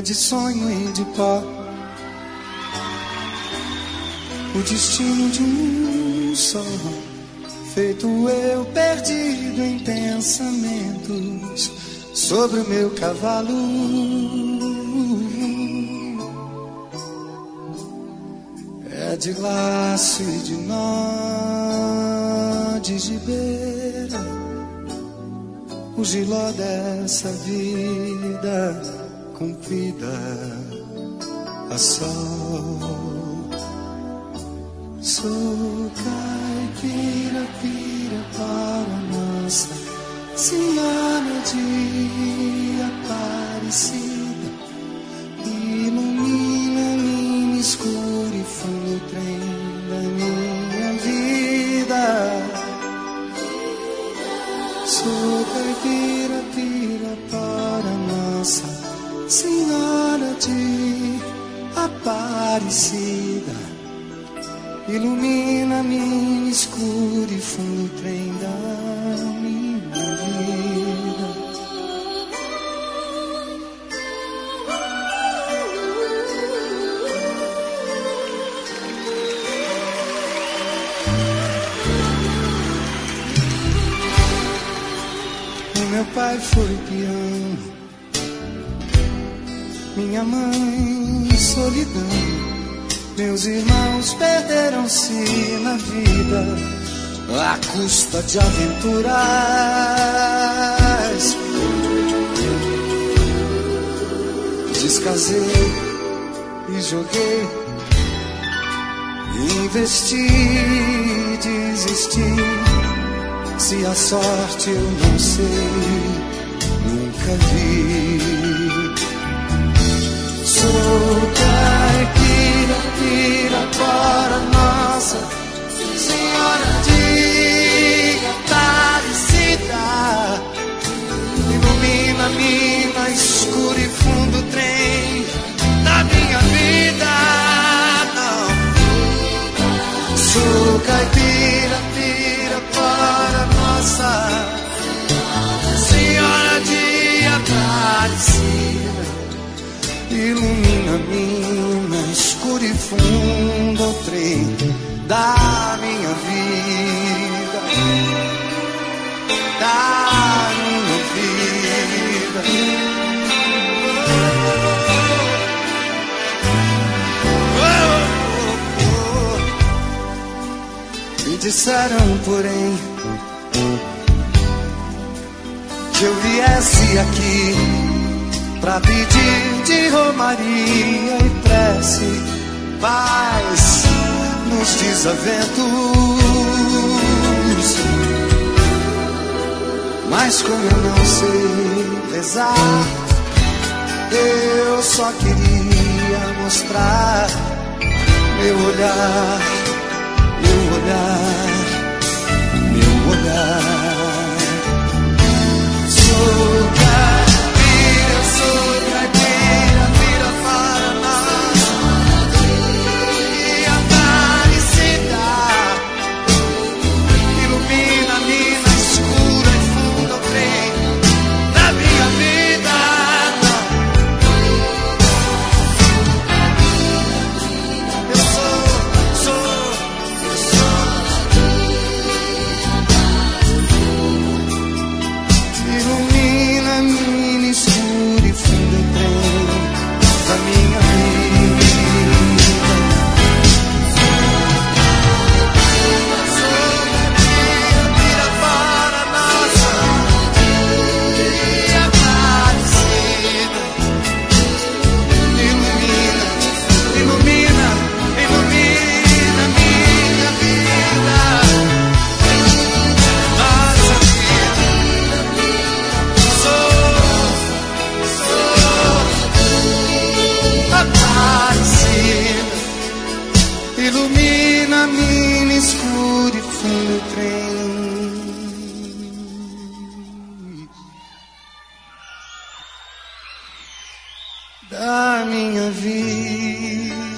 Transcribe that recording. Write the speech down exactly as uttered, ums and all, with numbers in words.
de sonho e de pó, o destino de um só, feito eu perdido em pensamentos sobre o meu cavalo. É de laço e de nó de gibeira, o giló dessa vida cumprida a sol. Sou caipira, pira para Nossa Senhora de Aparecida, ilumina minha escura e fundo trem da minha vida. Sou caipira, pira para Nossa Senhora de Aparecida, ilumina minha escura e fundo trem da minha vida. O meu pai foi peão, minha mãe solidão. Meus irmãos perderam-se na vida à custa de aventuras. Descasei e joguei, investi, desisti. Se a sorte eu não sei, nunca vi. Sou caipira, pira para Nossa Senhora de Aparecida, ilumina mina escura e fundo trem da minha vida. Não. Sou caipira, pira para Nossa Senhora de Aparecida, ilumina mina escura e fundo o trem da minha vida, da minha vida. Oh, oh, oh. Me disseram, porém, que eu viesse aqui pra pedir de romaria e prece paz nos desaventos. Mas como eu não sei rezar, eu só queria mostrar meu olhar, meu olhar, meu olhar. Sou ilumina mina escura e fundo trem da minha vida.